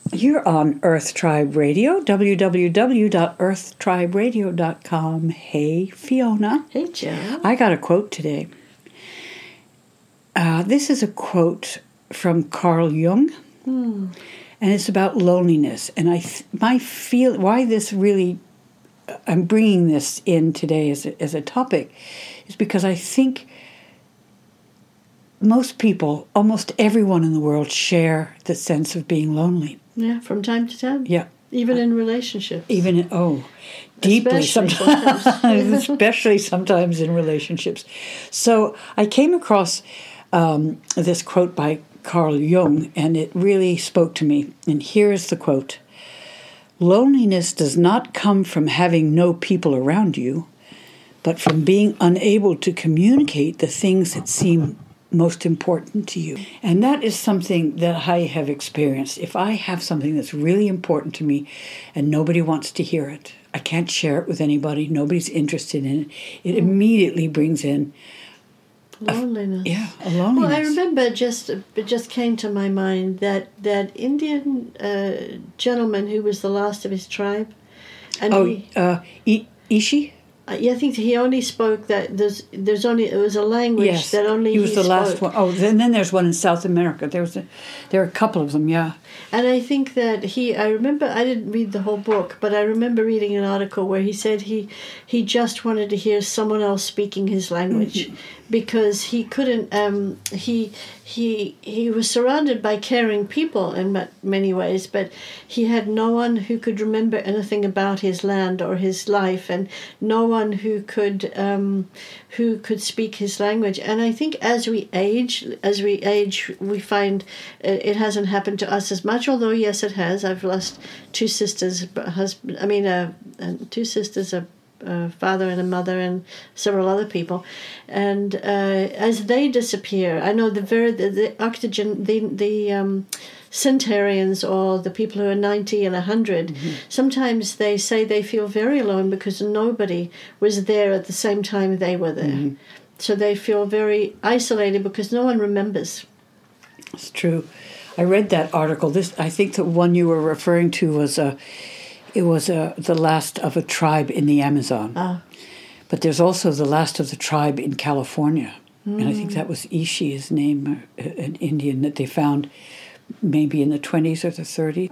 You're on Earth Tribe Radio, www.earthtriberadio.com. Hey, Fiona. Hey, Joe. I got a quote today. This is a quote from Carl Jung, and it's about loneliness. And why this really, I'm bringing this in today as a topic, is because I think most people, almost everyone in the world, share the sense of being lonely. Yeah, from time to time. Yeah. Even in relationships. Deeply sometimes. Especially sometimes in relationships. So I came across this quote by Carl Jung, and it really spoke to me. And here's the quote. Loneliness does not come from having no people around you, but from being unable to communicate the things that seem most important to you. And that is something that I have experienced. If I have something that's really important to me and nobody wants to hear it, I can't share it with anybody, nobody's interested in it, it immediately brings in loneliness. A loneliness. Well, I remember it just came to my mind that Indian gentleman who was the last of his tribe. And Ishi? I think he only spoke that it was a language that only he was the spoke. last one. Oh, then there's one in South America. There are a couple of them, yeah. And I think that I remember, I didn't read the whole book, but I remember reading an article where he said he just wanted to hear someone else speaking his language, because he couldn't, he was surrounded by caring people in many ways, but he had no one who could remember anything about his land or his life, and no one who could speak his language. And I think as we age, we find it hasn't happened to us as much, although yes, it has. I've lost two sisters, two sisters, a father and a mother, and several other people. And as they disappear, I know the octogen, the centenarians, or the people who are 90 and 100, sometimes they say they feel very alone because nobody was there at the same time they were there. So they feel very isolated because no one remembers. It's true. I read that article. I think the one you were referring to was the last of a tribe in the Amazon. But there's also the last of the tribe in California. And I think that was Ishi, his name, an Indian that they found maybe in the 20s or the 30s.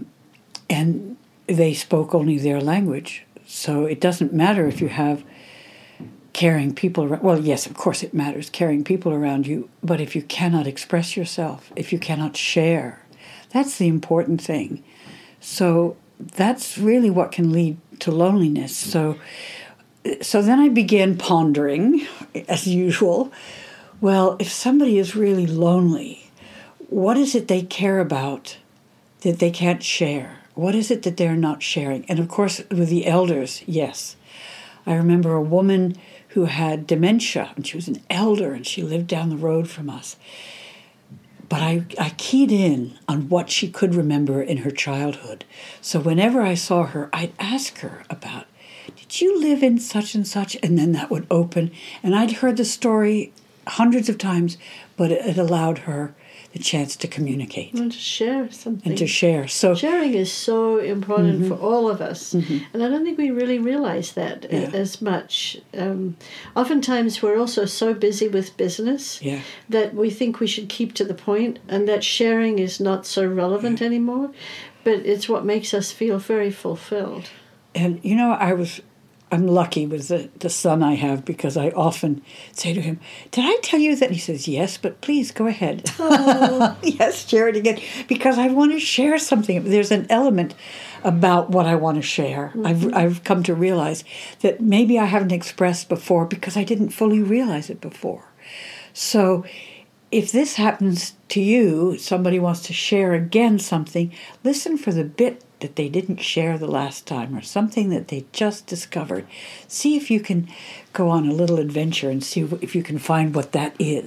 And they spoke only their language. So it doesn't matter if you have caring people around. Well, yes, of course it matters, caring people around you. But if you cannot express yourself, if you cannot share, that's the important thing. So that's really what can lead to loneliness. So then I began pondering, as usual, well, if somebody is really lonely, what is it they care about that they can't share? What is it that they're not sharing? And of course, with the elders, yes. I remember a woman who had dementia, and she was an elder, and she lived down the road from us. But I keyed in on what she could remember in her childhood. So whenever I saw her, I'd ask her about, did you live in such and such? And then that would open. And I'd heard the story hundreds of times, but it allowed her the chance to communicate. And to share something. And to share. So sharing is so important for all of us. And I don't think we really realize that as much. Oftentimes we're also so busy with business that we think we should keep to the point, and that sharing is not so relevant anymore. But it's what makes us feel very fulfilled. And, I'm lucky with the son I have, because I often say to him, did I tell you that? And he says, yes, but please go ahead. Yes, share it again. Because I want to share something. There's an element about what I want to share. I've come to realize that maybe I haven't expressed before because I didn't fully realize it before. So if this happens to you, somebody wants to share again something, listen for the bit that they didn't share the last time, or something that they just discovered. See if you can go on a little adventure and see if you can find what that is.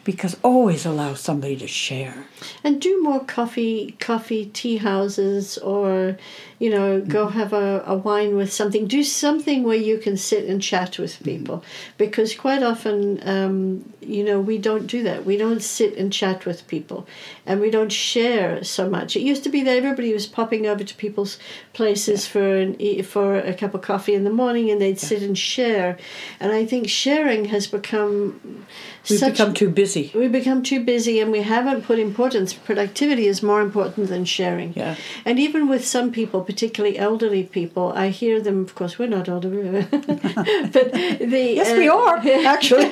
because always allow somebody to share. And do more coffee tea houses, or, go have a wine with something. Do something where you can sit and chat with people, because quite often, we don't do that. We don't sit and chat with people, and we don't share so much. It used to be that everybody was popping over to people's places for a cup of coffee in the morning, and they'd sit and share. And I think sharing has become... We've become too busy. We become too busy, and we haven't put importance. Productivity is more important than sharing. Yeah. And even with some people, particularly elderly people, I hear them. Of course, we're not elderly, but yes, we are actually.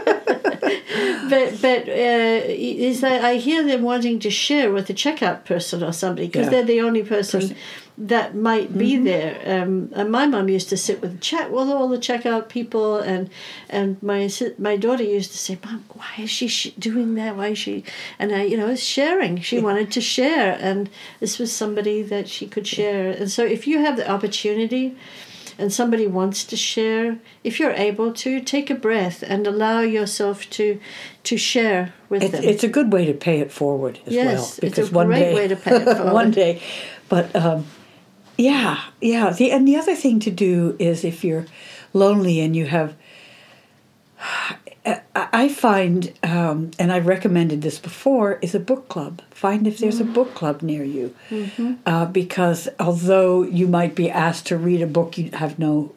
but is that I hear them wanting to share with the checkout person or somebody, because they're the only person that might be there. And my mum used to sit chat with all the checkout people, and my daughter used to say, "Mum, why is she doing that? Why is she?" And it's sharing. She wanted to share, and this was somebody that she could share. And so, if you have the opportunity, and somebody wants to share, if you're able to, take a breath and allow yourself to share with them. It's a good way to pay it forward as well. Yes, it's a great way to pay it forward. One day. But, yeah. And the other thing to do is, if you're lonely and you have... I find, and I've recommended this before, is a book club. Find if there's a book club near you. Because although you might be asked to read a book you have no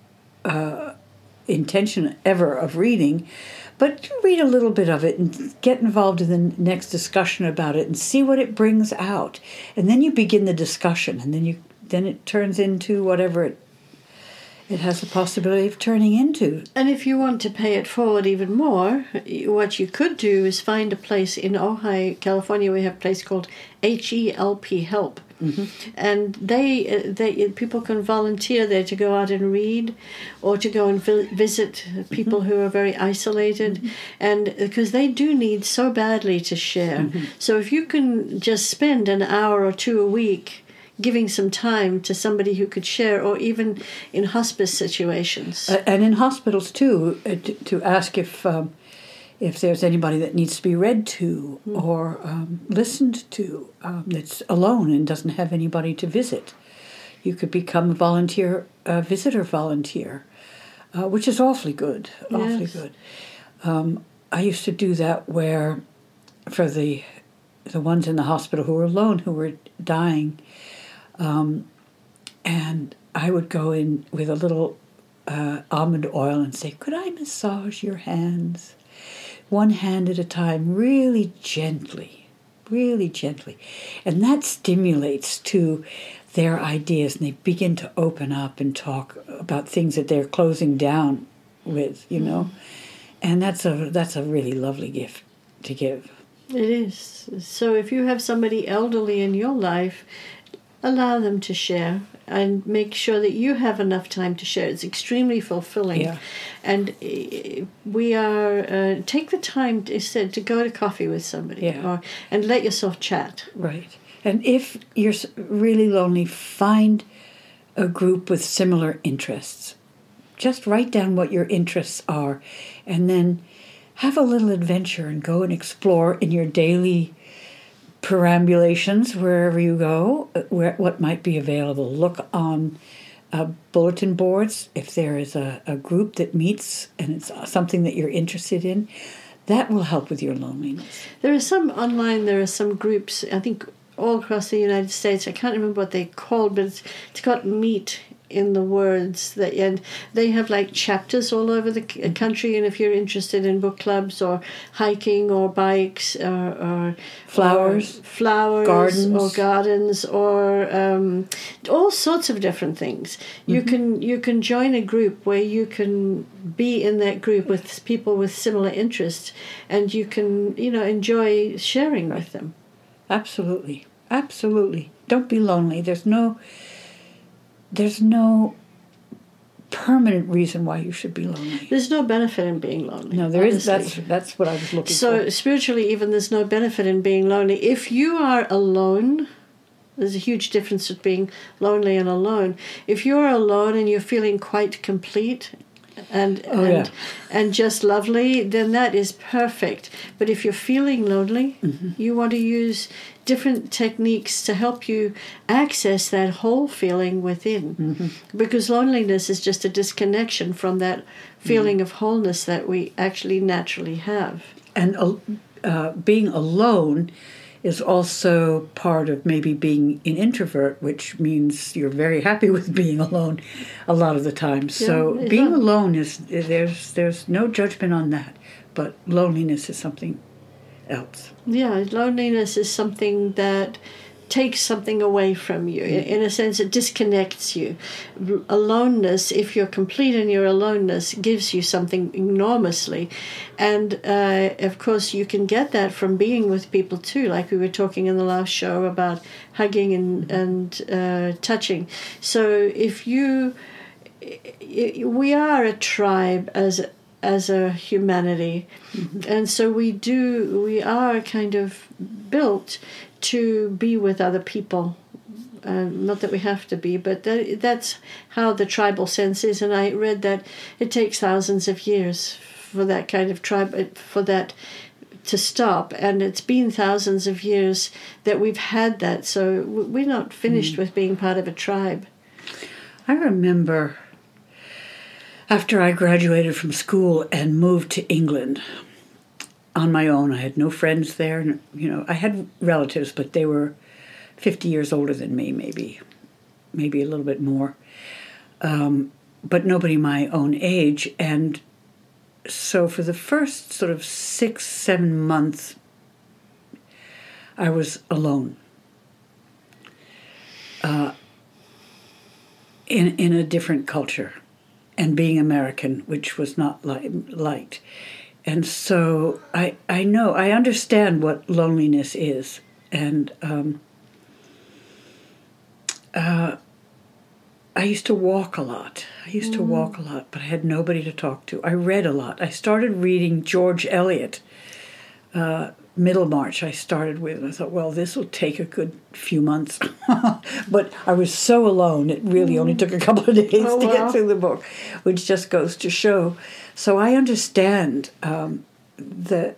intention ever of reading, but read a little bit of it and get involved in the next discussion about it and see what it brings out. And then you begin the discussion, and then it turns into whatever it has the possibility of turning into. And if you want to pay it forward even more, what you could do is find a place in Ojai, California. We have a place called HELP, Help. And they people can volunteer there to go out and read, or to go and visit people who are very isolated, and because they do need so badly to share. So if you can just spend an hour or two a week giving some time to somebody who could share, or even in hospice situations. And in hospitals, too, to ask if there's anybody that needs to be read to or listened to that's alone and doesn't have anybody to visit. You could become a visitor volunteer, which is awfully good, good. I used to do that where, for the ones in the hospital who were alone, who were dying, and I would go in with a little almond oil and say, "Could I massage your hands? One hand at a time, really gently. And that stimulates to their ideas, and they begin to open up and talk about things that they're closing down with, And that's a really lovely gift to give. It is. So if you have somebody elderly in your life, allow them to share, and make sure that you have enough time to share. It's extremely fulfilling. Yeah. And we are take the time to go to coffee with somebody, and let yourself chat. Right. And if you're really lonely, find a group with similar interests. Just write down what your interests are, and then have a little adventure and go and explore in your daily perambulations, wherever you go, what might be available. Look on bulletin boards if there is a group that meets and it's something that you're interested in. That will help with your loneliness. There are some groups, I think, all across the United States. I can't remember what they're called, but it's got meet in the words, and they have like chapters all over the country. And if you're interested in book clubs or hiking or bikes or flowers, gardens or all sorts of different things, you can join a group where you can be in that group with people with similar interests, and you can enjoy sharing with them. Absolutely. Don't be lonely. There's no permanent reason why you should be lonely. There's no benefit in being lonely. No, there is. That's what I was looking for. So spiritually, even there's no benefit in being lonely. If you are alone, there's a huge difference between being lonely and alone. If you're alone and you're feeling quite complete, and just lovely, then that is perfect. But if you're feeling lonely, you want to use different techniques to help you access that whole feeling within. Because loneliness is just a disconnection from that feeling of wholeness that we actually naturally have. And being alone is also part of maybe being an introvert, which means you're very happy with being alone a lot of the time. So being alone there's no judgment on that, but loneliness is something else. Yeah, loneliness is something that takes something away from you. In a sense, it disconnects you. Aloneness, if you're complete in your aloneness, gives you something enormously. And, of course, you can get that from being with people, too, like we were talking in the last show about hugging and touching. So if we are a tribe as a humanity, and so we are kind of built to be with other people. Not that we have to be, but that's how the tribal sense is. And I read that it takes thousands of years for that kind of tribe, for that to stop. And it's been thousands of years that we've had that. So we're not finished with being part of a tribe. I remember after I graduated from school and moved to England on my own. I had no friends there. And, I had relatives, but they were 50 years older than me, maybe a little bit more. But nobody my own age. And so for the first sort of 6-7 months, I was alone. In a different culture. And being American, which was not liked. And so I understand what loneliness is. And I used to walk a lot. But I had nobody to talk to. I read a lot. I started reading George Eliot. Middlemarch I started with. And I thought, well, this will take a good few months. But I was so alone, it really only took a couple of days to get through the book, which just goes to show. So I understand the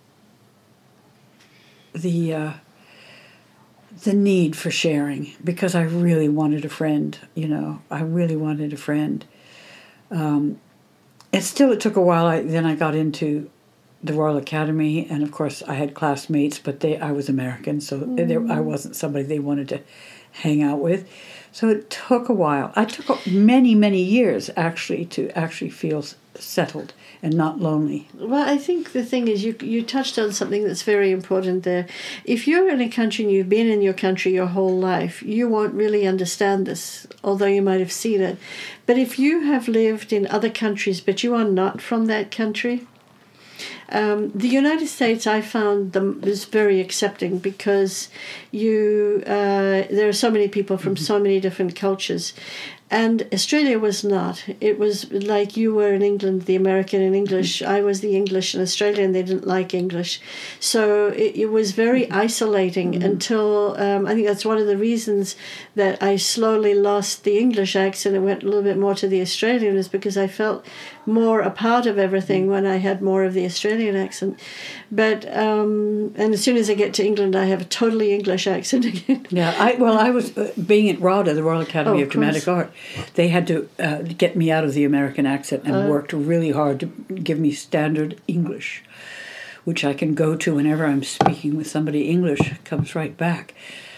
need for sharing, because I really wanted a friend, I really wanted a friend. And still it took a while. Then I got into the Royal Academy, and of course I had classmates, but I was American, so I wasn't somebody they wanted to hang out with. So it took a while. I took many, many years actually to feel settled and not lonely. Well, I think the thing is you touched on something that's very important there. If you're in a country and you've been in your country your whole life, you won't really understand this, although you might have seen it. But if you have lived in other countries but you are not from that country, the United States, I found them is very accepting, because there are so many people from so many different cultures. And Australia was not. It was like you were in England, the American and English. I was the English and Australian. They didn't like English. So it was very isolating until, I think that's one of the reasons that I slowly lost the English accent and went a little bit more to the Australian, is because I felt more a part of everything when I had more of the Australian accent. But, and as soon as I get to England, I have a totally English accent again. Yeah, I was, being at RADA, the Royal Academy of Dramatic Art, they had to get me out of the American accent and worked really hard to give me standard English, which I can go to whenever I'm speaking with somebody. English comes right back.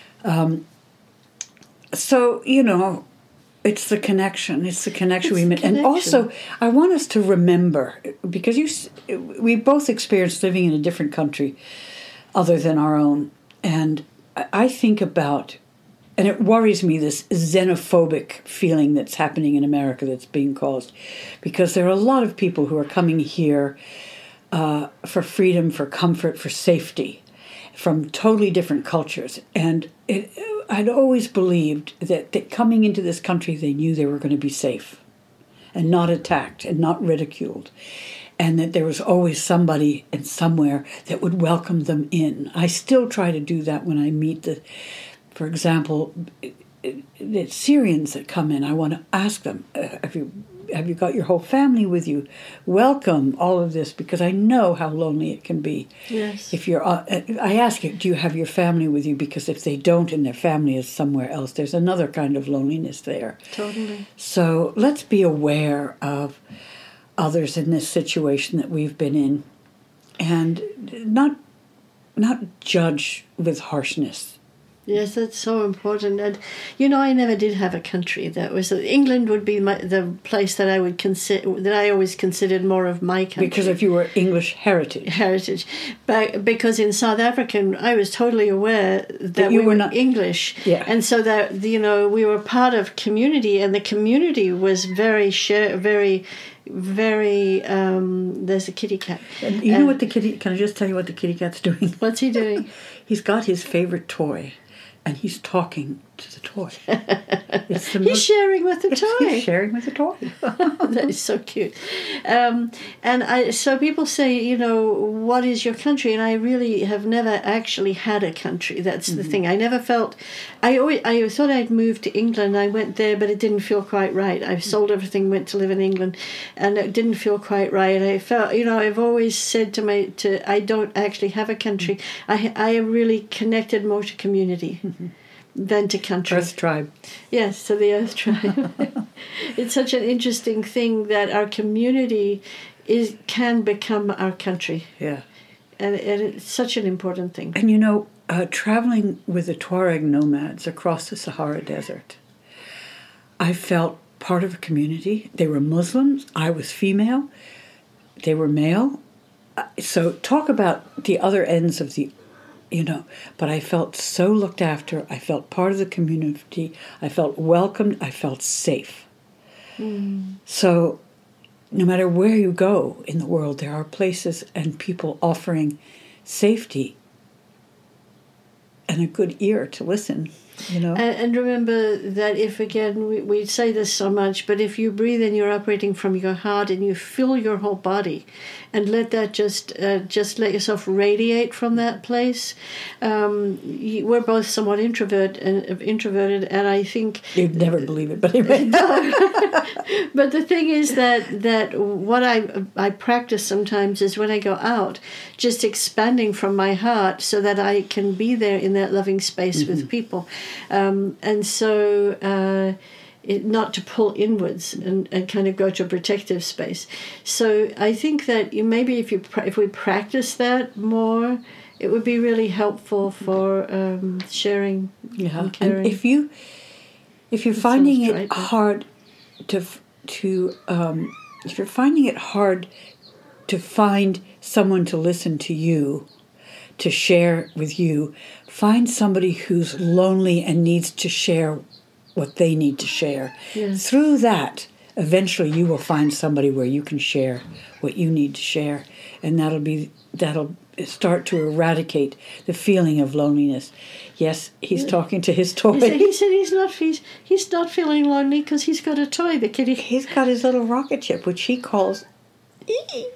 So, it's the connection. It's the connection we made. And also, I want us to remember, because we both experienced living in a different country other than our own. And I think about, and it worries me, this xenophobic feeling that's happening in America that's being caused, because there are a lot of people who are coming here for freedom, for comfort, for safety, from totally different cultures. And I'd always believed that coming into this country, they knew they were going to be safe and not attacked and not ridiculed, and that there was always somebody and somewhere that would welcome them in. I still try to do that when I meet for example, the Syrians that come in. I want to ask them, Have you got your whole family with you? Welcome all of this, because I know how lonely it can be. Yes. If you're, I ask you, do you have your family with you? Because if they don't and their family is somewhere else, there's another kind of loneliness there. Totally. So let's be aware of others in this situation that we've been in, and not judge with harshness. Yes, that's so important. And I never did have a country. That was England would be the place that I would consider, that I always considered more of my country. Because if you were English heritage, but because in South African, I was totally aware that we were not English, and so that we were part of community, and the community was very very. There's a kitty cat. And you know what the kitty? Can I just tell you what the kitty cat's doing? What's he doing? He's got his favorite toy, and he's talking to the toy. He's sharing with the toy. He's sharing with the toy. That is so cute. So people say, what is your country? And I really have never actually had a country. That's the thing. I never felt. I thought I'd moved to England. I went there, but it didn't feel quite right. I sold everything, went to live in England, and it didn't feel quite right. I felt, I've always said I don't actually have a country. I am really connected more to community. Than to country. Earth tribe. Yes, to the Earth tribe. It's such an interesting thing that our community can become our country. Yeah. And it's such an important thing. And traveling with the Tuareg nomads across the Sahara Desert, I felt part of a community. They were Muslims. I was female. They were male. So talk about the other ends of the but I felt so looked after. I felt part of the community. I felt welcomed. I felt safe. So no matter where you go in the world, there are places and people offering safety and a good ear to listen. And remember that if, again, we say this so much, but if you breathe and you're operating from your heart and you fill your whole body and let that just let yourself radiate from that place, we're both somewhat introverted, and I think... You'd never believe it, but anyway. But the thing is that what I practice sometimes is when I go out, just expanding from my heart so that I can be there in that loving space with people. And so not to pull inwards and kind of go to a protective space. So I think that maybe if we practice that more, it would be really helpful for sharing and caring. And if you're finding it hard if you're finding it hard to find someone to listen to you, to share with you, find somebody who's lonely and needs to share what they need to share. Yes. Through that, eventually you will find somebody where you can share what you need to share, and that'll start to eradicate the feeling of loneliness. Yes, he's talking to his toy. He said he's not feeling lonely because he's got a toy, the kitty. He's got his little rocket ship, which he calls Ee.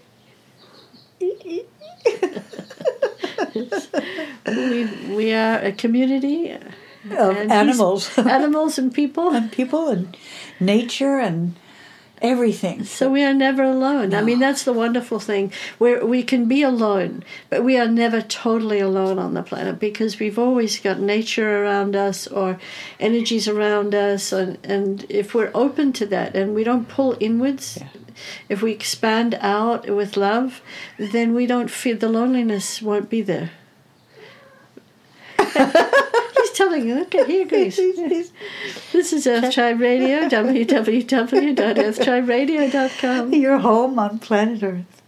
We are a community of animals. Animals and people. And people and nature and everything. So we are never alone. No. I mean, that's the wonderful thing. We can be alone, but we are never totally alone on the planet because we've always got nature around us or energies around us. And if we're open to that and we don't pull inwards, if we expand out with love, then we don't feel the loneliness won't be there. He's telling you, okay, he agrees. This is Earth Tribe Radio, www.earthtriberadio.com. Your home on planet Earth.